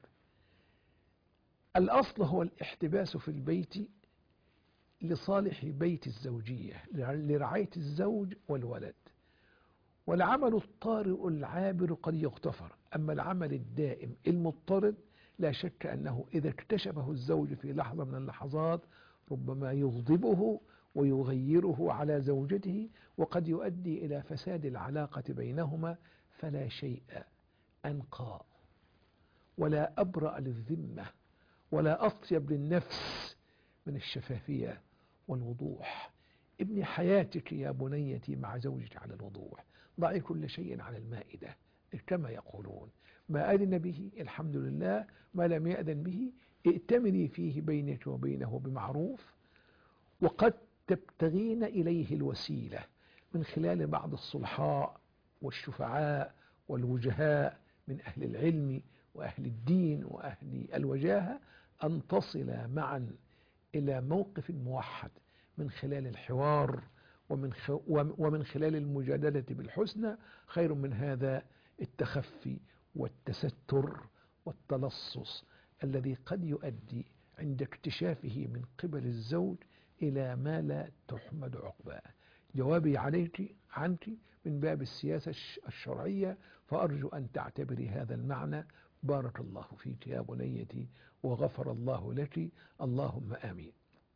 الأصل هو الاحتباس في البيت لصالح بيت الزوجية، لرعاية الزوج والولد. والعمل الطارئ العابر قد يغتفر، أما العمل الدائم المضطرد لا شك أنه إذا اكتشفه الزوج في لحظة من اللحظات ربما يغضبه ويغيره على زوجته، وقد يؤدي إلى فساد العلاقة بينهما. فلا شيء أنقى ولا أبرأ للذمة ولا أطيب للنفس من الشفافية والوضوح. ابني حياتك يا بنيتي مع زوجك على الوضوح، ضعي كل شيء على المائدة كما يقولون. ما أذن به الحمد لله، ما لم يأذن به ائتمني فيه بينك وبينه بمعروف. وقد تبتغين إليه الوسيلة من خلال بعض الصلحاء والشفعاء والوجهاء من أهل العلم وأهل الدين وأهل الوجاهة أن تصل معا إلى موقف موحد من خلال الحوار ومن خلال المجادلة بالحسنى. خير من هذا التخفي والتستر والتلصص الذي قد يؤدي عند اكتشافه من قبل الزوج إلى ما لا تحمد عقباه. جوابي عنك من باب السياسة الشرعية، فأرجو أن تعتبري هذا المعنى. بارك الله فيك يا بنيتي وغفر الله لك، اللهم آمين.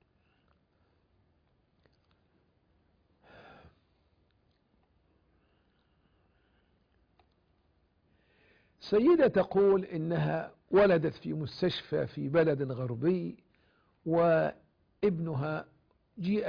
سيدة تقول إنها ولدت في مستشفى في بلد غربي، وابنها جيء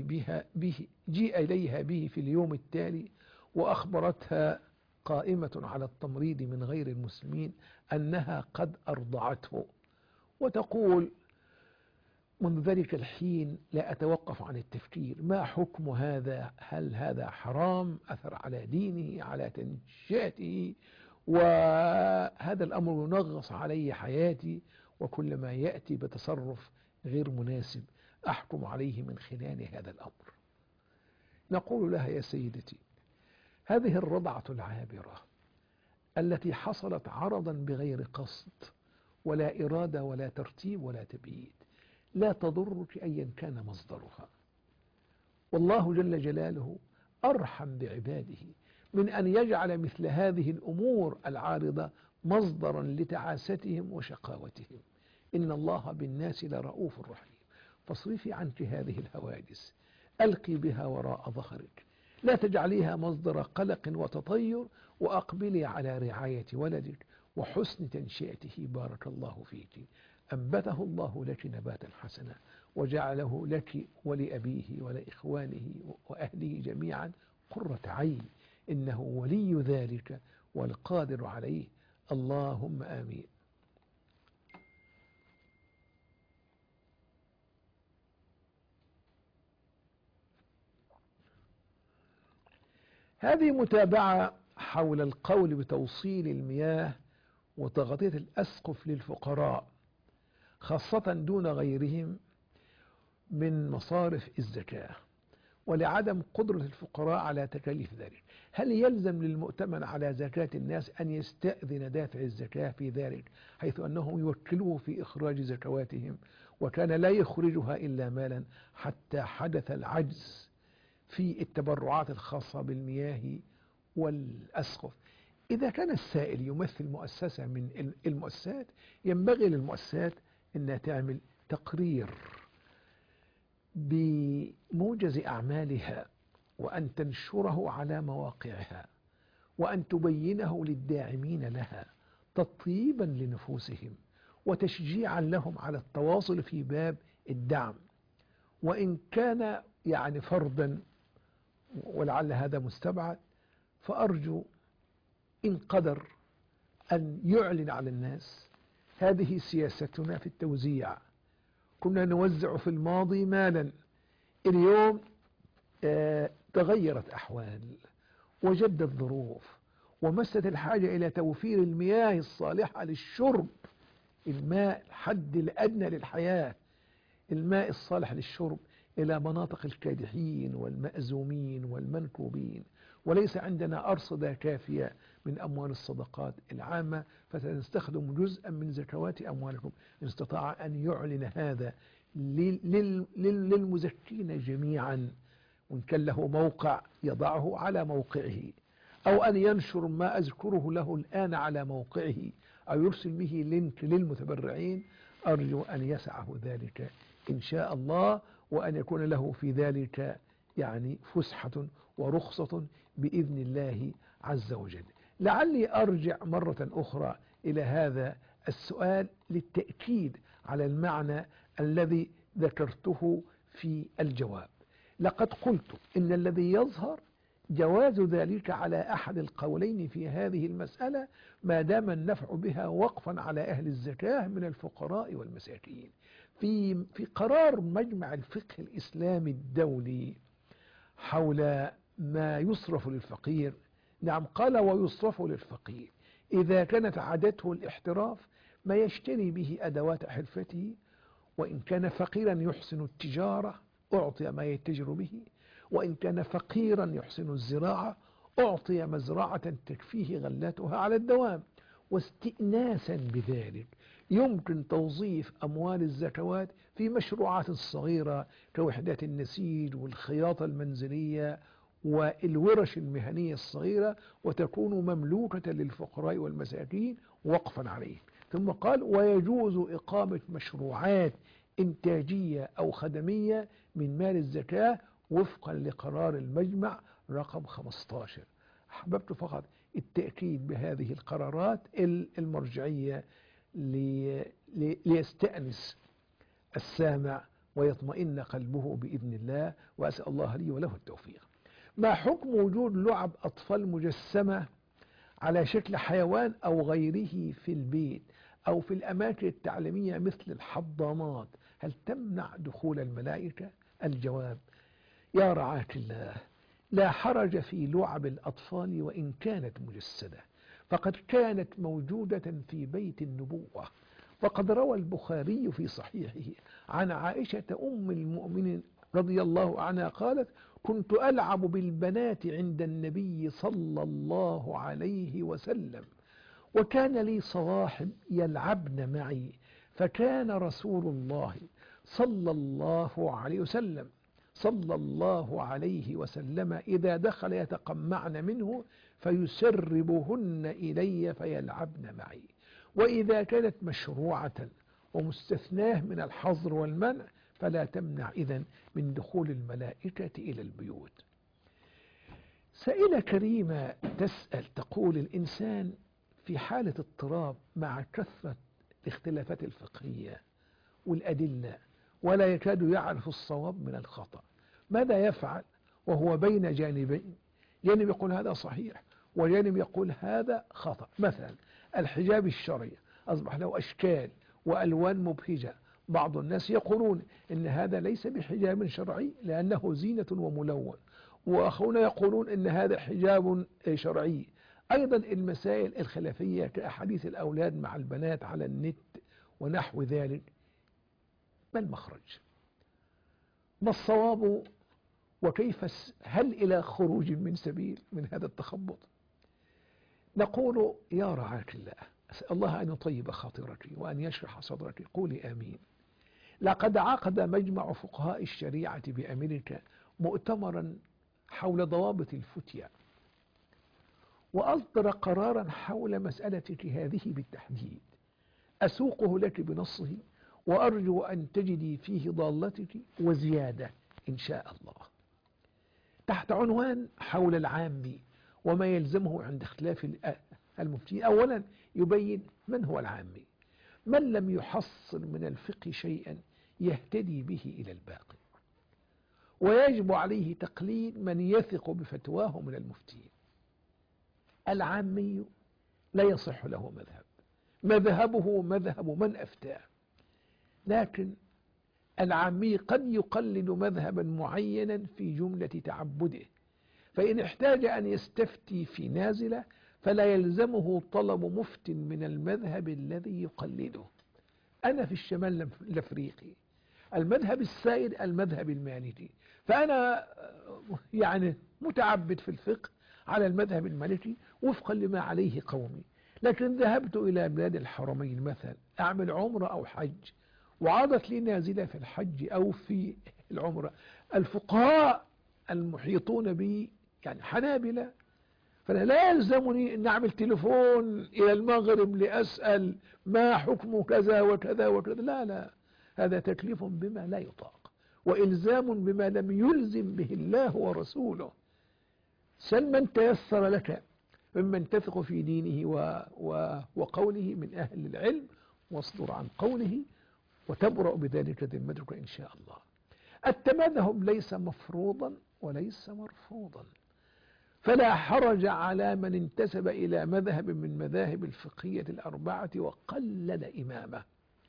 إليها به في اليوم التالي، وأخبرتها قائمة على التمريض من غير المسلمين أنها قد أرضعته. وتقول منذ ذلك الحين لا أتوقف عن التفكير، ما حكم هذا؟ هل هذا حرام؟ أثر على دينه، على تنشئته؟ وهذا الأمر ينغص علي حياتي، وكل ما يأتي بتصرف غير مناسب أحكم عليه من خلال هذا الأمر. نقول لها يا سيدتي، هذه الرضعة العابرة التي حصلت عرضا بغير قصد ولا إرادة ولا ترتيب ولا تبييت لا تضرك أيا كان مصدرها. والله جل جلاله أرحم بعباده من أن يجعل مثل هذه الأمور العارضة مصدرا لتعاستهم وشقاوتهم. إن الله بالناس لرؤوف رحيم. فاصرفي عنك هذه الهواجس، ألقي بها وراء ظهرك، لا تجعليها مصدر قلق وتطير، وأقبلي على رعاية ولدك وحسن تنشئته. بارك الله فيك. أنبته الله لك نباتا حسنا، وجعله لك ولأبيه ولإخوانه وأهله جميعا قرة عين، إنه ولي ذلك والقادر عليه. اللهم آمين. هذه متابعة حول القول بتوصيل المياه وتغطية الأسقف للفقراء خاصة دون غيرهم من مصارف الزكاة، ولعدم قدرة الفقراء على تكاليف ذلك. هل يلزم للمؤتمن على زكاة الناس أن يستأذن دافع الزكاة في ذلك، حيث أنه يوكله في إخراج زكواتهم وكان لا يخرجها إلا مالا، حتى حدث العجز في التبرعات الخاصة بالمياه والأسقف؟ إذا كان السائل يمثل مؤسسة من المؤسسات، ينبغي للمؤسسات أنها تعمل تقرير بموجز أعمالها، وأن تنشره على مواقعها، وأن تبينه للداعمين لها تطيبا لنفوسهم وتشجيعا لهم على التواصل في باب الدعم. وإن كان يعني فرضا، ولعل هذا مستبعد، فأرجو إن قدر أن يعلن على الناس هذه سياستنا في التوزيع. كنا نوزع في الماضي مالا، اليوم تغيرت أحوال وجدت ظروف ومست الحاجة إلى توفير المياه الصالحة للشرب، الماء الحد الأدنى للحياة، الماء الصالح للشرب، إلى مناطق الكادحين والمأزومين والمنكوبين. وليس عندنا أرصدة كافية من أموال الصدقات العامة، فسنستخدم جزءا من زكوات أموالكم. إن استطاع أن يعلن هذا للمزكين جميعا، وإن كان له موقع يضعه على موقعه، أو أن ينشر ما أذكره له الآن على موقعه، أو يرسل به لينك للمتبرعين، أرجو أن يسعه ذلك إن شاء الله، وأن يكون له في ذلك يعني فسحة ورخصة بإذن الله عز وجل. لعلي أرجع مرة أخرى إلى هذا السؤال للتأكيد على المعنى الذي ذكرته في الجواب. لقد قلت إن الذي يظهر جواز ذلك على أحد القولين في هذه المسألة، ما دام النفع بها وقفا على أهل الزكاة من الفقراء والمساكين. في قرار مجمع الفقه الإسلامي الدولي حول ما يصرف للفقير، نعم قال ويصرف للفقير إذا كانت عادته الاحتراف ما يشتري به أدوات حرفته، وإن كان فقيرا يحسن التجارة أعطي ما يتجر به، وإن كان فقيرا يحسن الزراعة أعطي مزرعة تكفيه غلاتها على الدوام. واستئناسا بذلك يمكن توظيف أموال الزكوات في مشروعات صغيرة كوحدات النسيج والخياطة المنزلية والورش المهنية الصغيرة، وتكون مملوكة للفقراء والمساكين وقفا عليه. ثم قال ويجوز إقامة مشروعات إنتاجية أو خدمية من مال الزكاة وفقا لقرار المجمع رقم 15. أحببت فقط التأكيد بهذه القرارات المرجعية ليستأنس السامع ويطمئن قلبه بإذن الله، وأسأل الله لي وله التوفيق. ما حكم وجود لعب أطفال مجسمة على شكل حيوان أو غيره في البيت أو في الأماكن التعليمية مثل الحضانات؟ هل تمنع دخول الملائكة؟ الجواب: يا رعاك الله، لا حرج في لعب الأطفال وإن كانت مجسدة، فقد كانت موجودة في بيت النبوة. وقد روى البخاري في صحيحه عن عائشة أم المؤمنين رضي الله عنها قالت: كنت ألعب بالبنات عند النبي صلى الله عليه وسلم، وكان لي صواحب يلعبن معي، فكان رسول الله صلى الله عليه وسلم إذا دخل يتقمعن منه فيسربهن إلي فيلعبن معي. وإذا كانت مشروعة ومستثناه من الحظر والمنع فلا تمنع إذن من دخول الملائكة إلى البيوت. سائلة كريمة تسأل تقول: الإنسان في حالة اضطراب مع كثرة الاختلافات الفقهية والأدلة ولا يكاد يعرف الصواب من الخطأ، ماذا يفعل وهو بين جانبين؟ جانب يقول هذا صحيح، وجانب يقول هذا خطأ. مثلا الحجاب الشرعي أصبح له أشكال وألوان مبهجة، بعض الناس يقولون إن هذا ليس بحجاب شرعي لأنه زينة وملون، وأخونا يقولون إن هذا حجاب شرعي. أيضا المسائل الخلافية كأحاديث الأولاد مع البنات على النت ونحو ذلك، ما المخرج؟ ما الصواب؟ وكيف هل إلى خروج من سبيل من هذا التخبط؟ نقول يا رعاك الله، أسأل الله أن يطيب خاطرك وأن يشرح صدرك، قولي آمين. لقد عقد مجمع فقهاء الشريعة بأمريكا مؤتمرا حول ضوابط الفتية، وأصدر قرارا حول مسألتك هذه بالتحديد، أسوقه لك بنصه وأرجو أن تجدي فيه ضالتك وزيادة إن شاء الله. تحت عنوان حول العام وما يلزمه عند اختلاف المفتين. أولا يبين من هو العامي، من لم يحصل من الفقه شيئا يهتدي به إلى الباقي، ويجب عليه تقليد من يثق بفتواه من المفتين. العامي لا يصح له مذهب، مذهبه مذهب من أفتاه، لكن العامي قد يقلد مذهبا معينا في جملة تعبده، فإن احتاج أن يستفتي في نازلة فلا يلزمه طلب مفت من المذهب الذي يقلده. أنا في الشمال الأفريقي المذهب السائد المذهب المالكي، فأنا يعني متعبد في الفقه على المذهب المالكي وفقا لما عليه قومي. لكن ذهبت إلى بلاد الحرمين مثلا أعمل عمرة أو حج، وعادت لي نازلة في الحج أو في العمرة، الفقهاء المحيطون بي يعني حنابلة، فأنا لا يلزمني أن أعمل تليفون إلى المغرب لأسأل ما حكم كذا وكذا وكذا، لا، هذا تكليف بما لا يطاق وإلزام بما لم يلزم به الله ورسوله. سل من تيسر لك ممن تثق في دينه وقوله من أهل العلم، واصدر عن قوله وتبرأ بذلك ذمتك إن شاء الله. التمذهب ليس مفروضا وليس مرفوضا، فلا حرج على من انتسب إلى مذهب من مذاهب الفقهية الأربعة وقلد إمامه.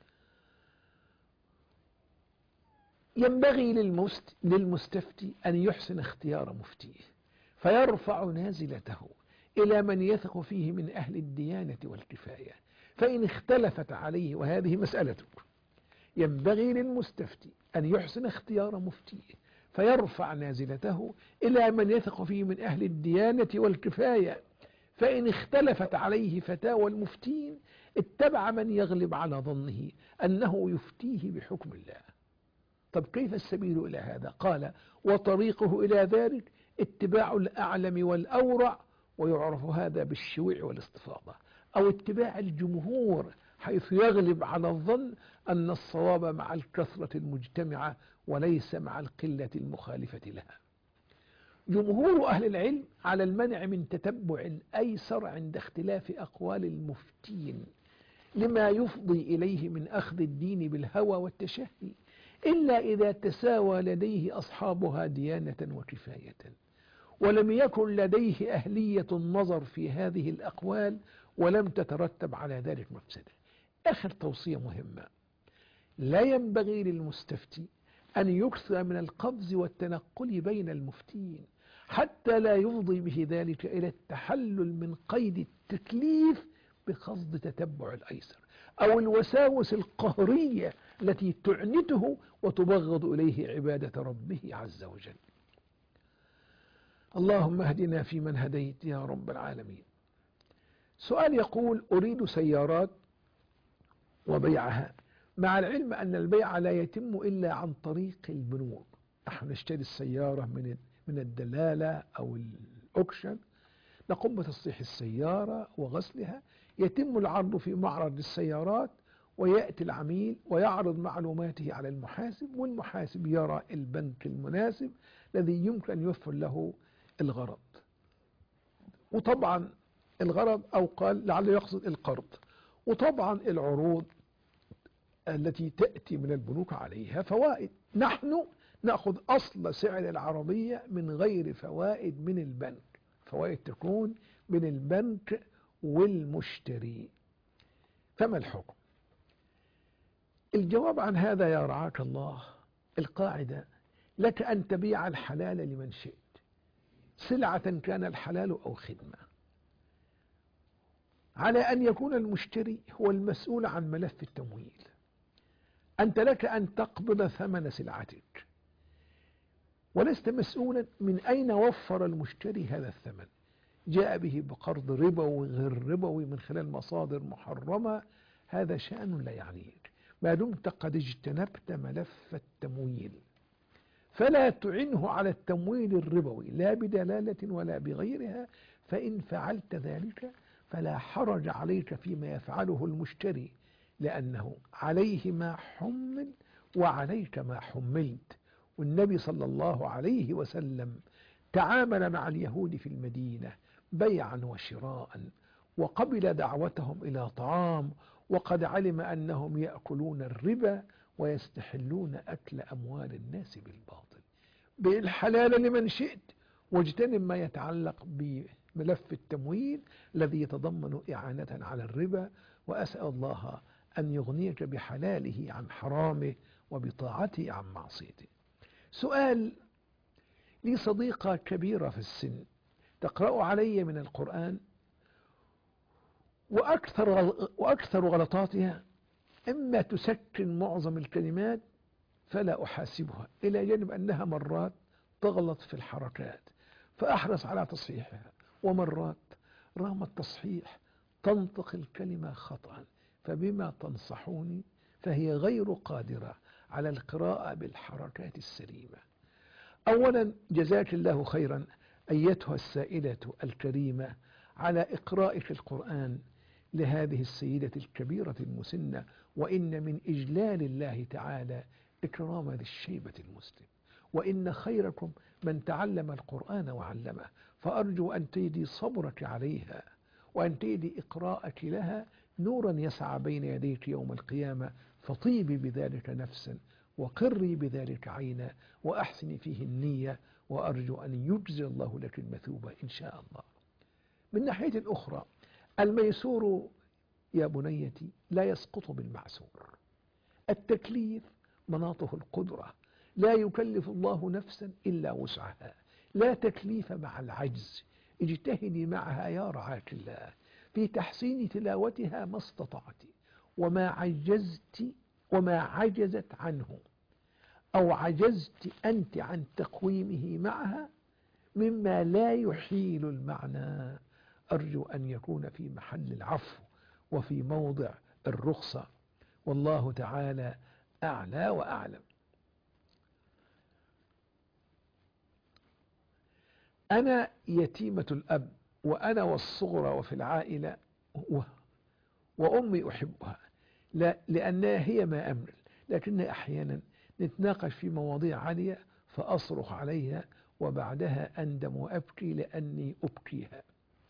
ينبغي للمستفتي أن يحسن اختيار مفتيه، فيرفع نازلته إلى من يثق فيه من أهل الديانة والكفاية، فإن اختلفت عليه، وهذه مسألته، ينبغي للمستفتي أن يحسن اختيار مفتيه فيرفع نازلته إلى من يثق فيه من أهل الديانة والكفاية، فإن اختلفت عليه فتاوى المفتين اتبع من يغلب على ظنه أنه يفتيه بحكم الله. طب كيف السبيل إلى هذا؟ قال وطريقه إلى ذلك اتباع الأعلم والأورع، ويعرف هذا بالشيوع والاستفاضة، أو اتباع الجمهور حيث يغلب على الظن أن الصواب مع الكثرة المجتمعة وليس مع القلة المخالفة لها. جمهور أهل العلم على المنع من تتبع الأيسر عند اختلاف أقوال المفتين لما يفضي إليه من أخذ الدين بالهوى والتشهي، إلا إذا تساوى لديه أصحابها ديانة وكفاية، ولم يكن لديه أهلية النظر في هذه الأقوال ولم تترتب على ذلك مفسدة. آخر توصية مهمة، لا ينبغي للمستفتي أن يكثر من القفز والتنقل بين المفتين حتى لا يفضي به ذلك إلى التحلل من قيد التكليف بقصد تتبع الأيسر، أو الوساوس القهرية التي تعنته وتبغض إليه عبادة ربه عز وجل. اللهم اهدنا فيمن هديت يا رب العالمين. سؤال يقول أريد سيارات وبيعها، مع العلم أن البيع لا يتم إلا عن طريق البنوك. نحن نشتري السيارة من الدلالة أو الأوكشن، نقوم بتصليح السيارة وغسلها، يتم العرض في معرض السيارات، ويأتي العميل ويعرض معلوماته على المحاسب، والمحاسب يرى البنك المناسب الذي يمكن أن يوفر له الغرض. وطبعا الغرض، أو قال لعله يقصد القرض، وطبعا العروض التي تأتي من البنوك عليها فوائد. نحن نأخذ أصل سعر العربية من غير فوائد من البنك، فوائد تكون بين البنك والمشتري. فما الحكم؟ الجواب عن هذا يا رعاك الله، القاعدة: لك أن تبيع الحلال لمن شئت، سلعة كان الحلال أو خدمة، على أن يكون المشتري هو المسؤول عن ملف التمويل. أنت لك أن تقبض ثمن سلعتك، ولست مسؤولا من أين وفر المشتري هذا الثمن، جاء به بقرض ربوي غير ربوي من خلال مصادر محرمة، هذا شأن لا يعنيك ما دمت قد اجتنبت ملف التمويل. فلا تعنه على التمويل الربوي لا بدلالة ولا بغيرها، فإن فعلت ذلك فلا حرج عليك فيما يفعله المشتري، لأنه عليه ما حمل وعليك ما حملت. والنبي صلى الله عليه وسلم تعامل مع اليهود في المدينة بيعا وشراء، وقبل دعوتهم إلى طعام، وقد علم أنهم يأكلون الربا ويستحلون أكل أموال الناس بالباطل. بالحلال لمن شئت، واجتنب ما يتعلق بملف التمويل الذي يتضمن إعانة على الربا، وأسأل الله أن يغنيك بحلاله عن حرامه وبطاعته عن معصيته. سؤال: لي صديقة كبيرة في السن تقرأ علي من القرآن، وأكثر غلطاتها إما تسكن معظم الكلمات فلا أحاسبها، إلى جانب أنها مرات تغلط في الحركات فأحرص على تصحيحها، ومرات رغم التصحيح تنطق الكلمة خطأ، فبما تنصحوني فهي غير قادرة على القراءة بالحركات السليمة. أولا جزاك الله خيرا أيتها السائلة الكريمة على إقرائك القرآن لهذه السيدة الكبيرة المسنة، وإن من إجلال الله تعالى إكرام ذي الشيبة المسلم، وإن خيركم من تعلم القرآن وعلمه، فأرجو أن تجدي صبرك عليها، وأن تجدي إقراءك لها نورا يسعى بين يديك يوم القيامة، فطيبي بذلك نفسا وقري بذلك عينا وأحسني فيه النية، وأرجو أن يجزي الله لك المثوبة إن شاء الله. من ناحية أخرى، الميسور يا بنيتي لا يسقط بالمعسور. التكليف مناطه القدرة، لا يكلف الله نفسا إلا وسعها، لا تكليف مع العجز. اجتهدي معها يا رعاك الله في تحسين تلاوتها ما استطعت، وما عجزت عنه أو عجزت أنت عن تقويمه معها مما لا يحيل المعنى، أرجو أن يكون في محل العفو وفي موضع الرخصة، والله تعالى أعلى وأعلم. أنا يتيمة الأب، وأنا والصغرى وفي العائلة، وأمي أحبها لأنها هي ما أمل، لكن أحيانا نتناقش في مواضيع عالية فأصرخ عليها وبعدها أندم وأبكي لأني أبكيها.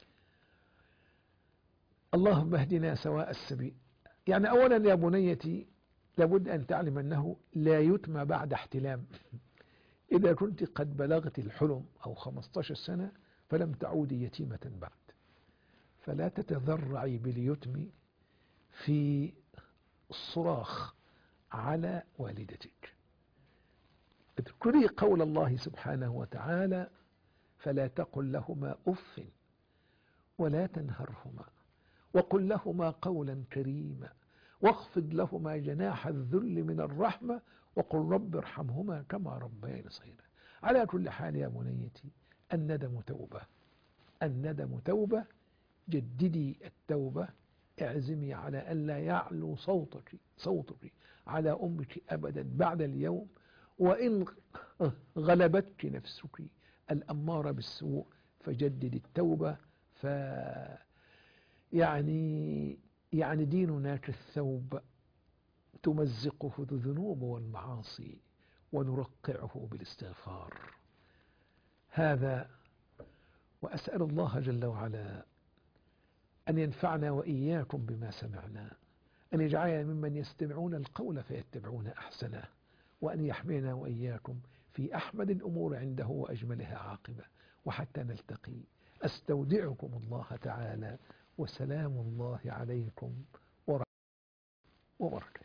اللهم اهدنا سواء السبيل. يعني أولا يا بنيتي لابد أن تعلم أنه لا يتم بعد احتلام. إذا كنت قد بلغت الحلم أو 15 سنة فلم تعودي يتيمة بعد، فلا تتذرعي باليتم في الصراخ على والدتك. اذكري قول الله سبحانه وتعالى: فلا تقل لهما أف ولا تنهرهما وقل لهما قولا كريما واخفض لهما جناح الذل من الرحمة وقل رب ارحمهما كما ربياني صغيرا. على كل حال يا بنيتي، الندم توبة، الندم توبة. جددي التوبة، اعزمي على ألا يعلو صوتك على أمك أبدا بعد اليوم، وإن غلبتك نفسك الأمارة بالسوء فجدد التوبة. يعني ديننا كالثوب تمزقه الذنوب والمعاصي ونرقعه بالاستغفار. هذا، وأسأل الله جل وعلا أن ينفعنا وإياكم بما سمعنا، أن يجعلنا ممن يستمعون القول فيتبعون أحسنه، وأن يحمينا وإياكم في أحمد الأمور عنده وأجملها عاقبة. وحتى نلتقي أستودعكم الله تعالى، وسلام الله عليكم ورحمة وبركاته.